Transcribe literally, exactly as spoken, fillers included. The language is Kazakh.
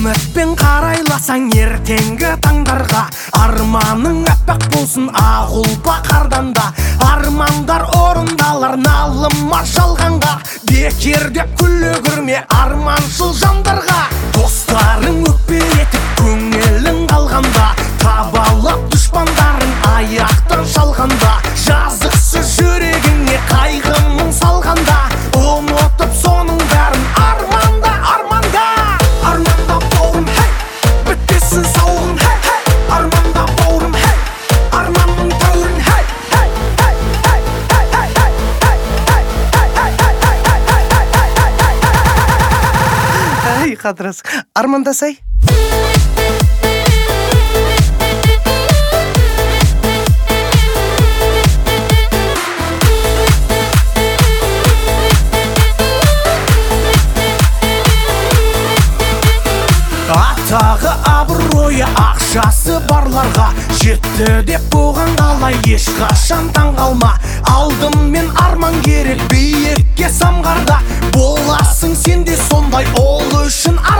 үмітпен қарайласаң ертеңгі таңдарға, арманың аппақ болсын ақ ұлпа қарданда. Армандар орындалар налыма жалғанға, бекер деп күле көрме арманшыл жандарға. Достарың өкпе етіп көңілің қалғанда, табалап дұшпандарың аяқтан шалғанда, жазықсыз жүрегіңе қайғының салғанда, ұмытып соның бәрін арманда, арманда. Арманда бауырым, хей, бітпесін сауығым, хей, хей. Арманда бауырым, хей, арманның тәуірін, хей, хей, хей, хей, хей, хей, хей, хей, хей, хей, хей, хей, Қадырас, армандасай. Атағы абыройы ақшасы барларға жетті деп бұған қалай ешқашан таң қалма. Алдымен арман керек биікке самғарда, боласың сен де сондай, ол үшін